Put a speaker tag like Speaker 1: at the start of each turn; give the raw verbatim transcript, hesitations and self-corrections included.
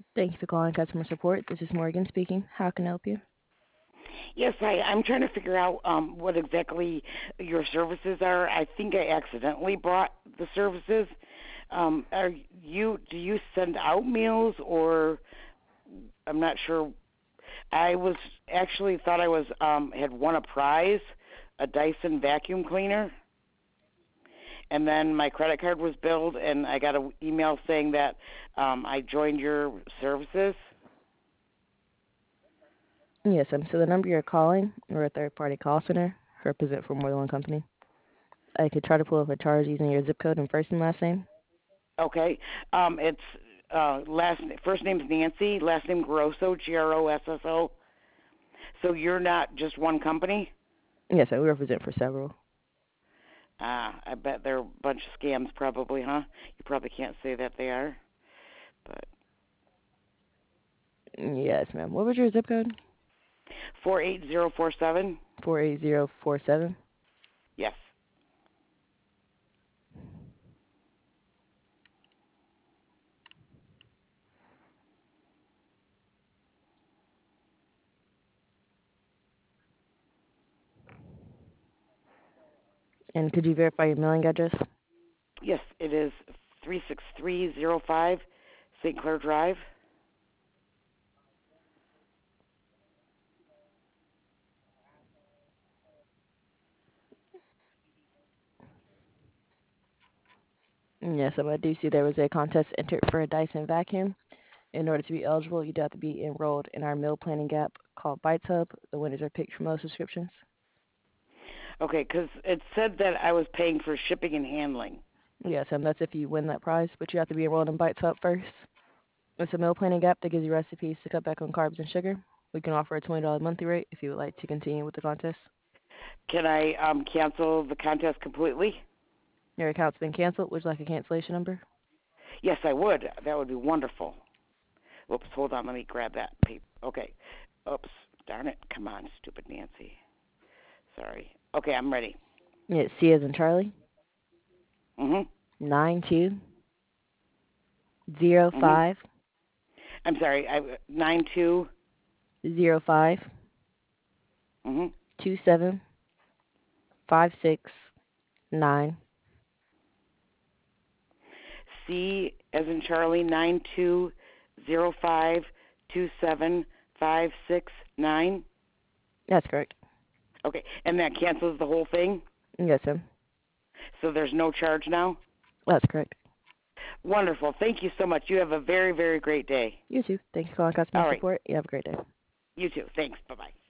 Speaker 1: Thank you for calling customer support. This is Morgan speaking. How can I help you?
Speaker 2: Yes, I, I'm trying to figure out um, what exactly your services are. I think I accidentally bought the services. Um, are you? Do you send out meals, or I'm not sure. I was actually thought I was um, had won a prize, a Dyson vacuum cleaner, and then my credit card was billed, and I got an email saying that um, I joined your services.
Speaker 1: Yes, um, so the number you're calling, we're a third-party call center, represent for more than one company. I could try to pull up a charge using your zip code and first and last name.
Speaker 2: Okay. Um, it's uh, last first name's Nancy, last name Grosso, G R O S S O. So you're not just one company?
Speaker 1: Yes, sir, we represent for several.
Speaker 2: Ah, I bet they're a bunch of scams, probably, huh? You probably can't say that they are, but
Speaker 1: Yes, ma'am. What was your zip code?
Speaker 2: four eight zero four seven.
Speaker 1: four eight zero four seven.
Speaker 2: Yes.
Speaker 1: And could you verify your mailing address?
Speaker 2: Yes, it is three six three zero five Saint Clair Drive.
Speaker 1: Yes, so I do see there was a contest entered for a Dyson vacuum. In order to be eligible, you do have to be enrolled in our meal planning app called Bites Hub. The winners are picked from those subscriptions.
Speaker 2: Okay, because it said that I was paying for shipping and handling.
Speaker 1: Yes, and that's if you win that prize, but you have to be enrolled in Bites Hub first. It's a meal planning app that gives you recipes to cut back on carbs and sugar. We can offer a twenty dollars monthly rate if you would like to continue with the contest.
Speaker 2: Can I um, cancel the contest completely?
Speaker 1: Your account's been canceled. Would you like a cancellation number?
Speaker 2: Yes, I would. That would be wonderful. Oops, hold on. Let me grab that paper. Okay. Oops, darn it. Come on, stupid Nancy. Sorry. Okay, I'm ready.
Speaker 1: It's C as in Charlie,
Speaker 2: Mhm.
Speaker 1: nine two zero
Speaker 2: Mhm.
Speaker 1: five
Speaker 2: I'm sorry. I nine two.
Speaker 1: zero five
Speaker 2: Mhm.
Speaker 1: two seven five six nine.
Speaker 2: C as in Charlie. Nine two zero five two seven five six nine.
Speaker 1: That's correct.
Speaker 2: Okay, and that cancels the whole thing.
Speaker 1: Yes, sir.
Speaker 2: So there's no charge now.
Speaker 1: That's correct.
Speaker 2: Wonderful. Thank you so much. You have a very very great day.
Speaker 1: You too. Thank you for calling customer
Speaker 2: All right.
Speaker 1: support. You have a great day.
Speaker 2: You too. Thanks. Bye bye.